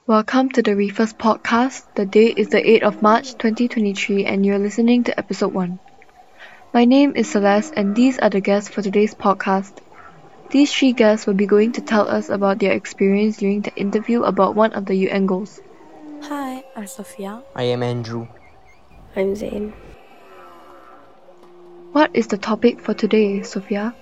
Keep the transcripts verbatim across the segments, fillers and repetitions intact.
Welcome to the Reefers Podcast. The date is the eighth of March twenty twenty-three and you're listening to episode one. My name is Celeste and these are the guests for today's podcast. These three guests will be going to tell us about their experience during the interview about one of the U N goals. Hi, I'm Sophia. I am Andrew. I'm Zain. What is the topic for today, Sophia?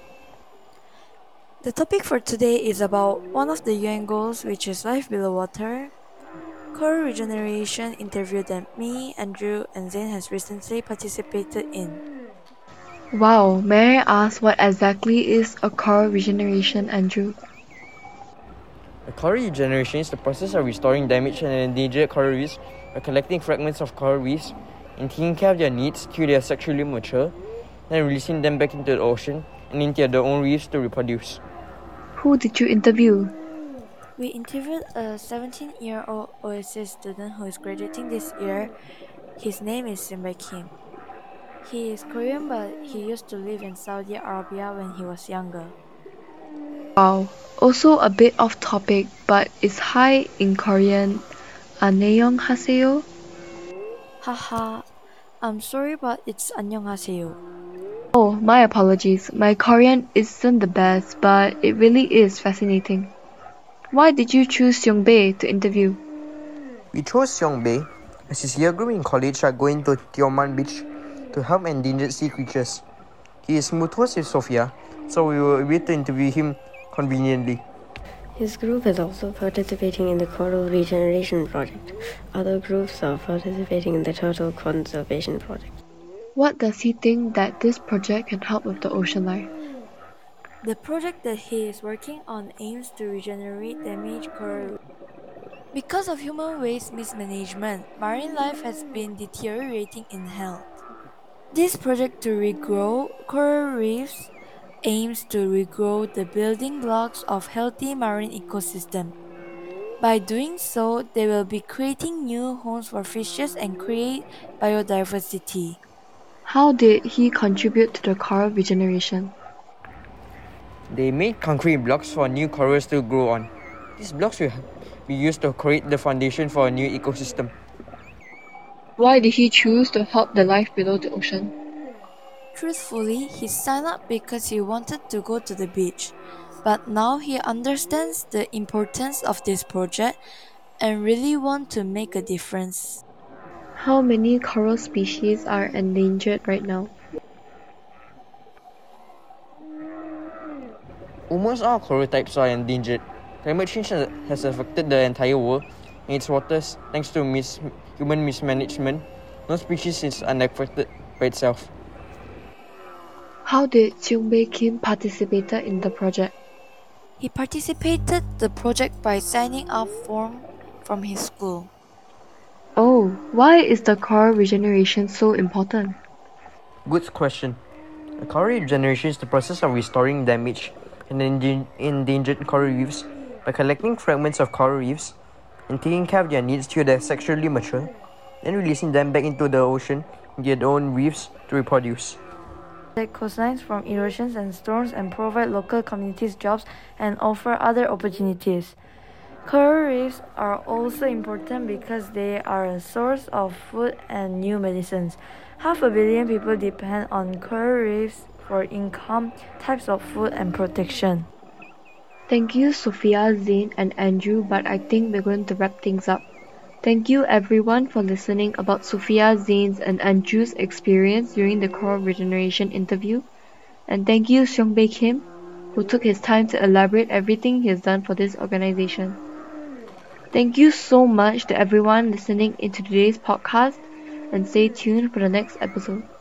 The topic for today is about one of the U N goals, which is life below water. Coral regeneration interview that me, Andrew, and Zain has recently participated in. Wow, may I ask what exactly is a coral regeneration, Andrew? A coral regeneration is the process of restoring damaged and endangered coral reefs by collecting fragments of coral reefs and taking care of their needs till they are sexually mature, then releasing them back into the ocean and into their own reefs to reproduce. Who did you interview? We interviewed a seventeen-year-old Oasis student who is graduating this year. His name is Simbae Kim. He is Korean, but he used to live in Saudi Arabia when he was younger. Wow, also a bit off topic, but is hi in Korean 안녕하세요? Haha, I'm sorry, but it's 안녕하세요. Oh, my apologies. My Korean isn't the best, but it really is fascinating. Why did you choose Seongbae to interview? We chose Seongbae as his year group in college are going to Tioman Beach to help endangered sea creatures. He is mutuals with Sophia, so we were able to interview him conveniently. His group is also participating in the Coral Regeneration Project. Other groups are participating in the Turtle Conservation Project. What does he think that this project can help with the ocean life? The project that he is working on aims to regenerate damaged coral. Because of human waste mismanagement, marine life has been deteriorating in health. This project to regrow coral reefs aims to regrow the building blocks of healthy marine ecosystem. By doing so, they will be creating new homes for fishes and create biodiversity. How did he contribute to the coral regeneration? They made concrete blocks for new corals to grow on. These blocks will be used to create the foundation for a new ecosystem. Why did he choose to help the life below the ocean? Truthfully, he signed up because he wanted to go to the beach, but now he understands the importance of this project and really wants to make a difference. How many coral species are endangered right now? Almost all coral types are endangered. Climate change has affected the entire world and its waters thanks to mis- human mismanagement. No species is unaffected by itself. How did Seongbae Kim participate in the project? He participated the project by signing up form from his school. Oh, why is the coral regeneration so important? Good question. A coral regeneration is the process of restoring damaged and endan- endangered coral reefs by collecting fragments of coral reefs and taking care of their needs till they're sexually mature, then releasing them back into the ocean into their own reefs to reproduce. Protect coastlines from erosions and storms and provide local communities jobs and offer other opportunities. Coral reefs are also important because they are a source of food and new medicines. Half a billion people depend on coral reefs for income, types of food, and protection. Thank you, Sophia, Zain, and Andrew, but I think we're going to wrap things up. Thank you everyone for listening about Sophia, Zain's, and Andrew's experience during the coral regeneration interview. And thank you, Seongbae Kim, who took his time to elaborate everything he has done for this organization. Thank you so much to everyone listening into today's podcast, and stay tuned for the next episode.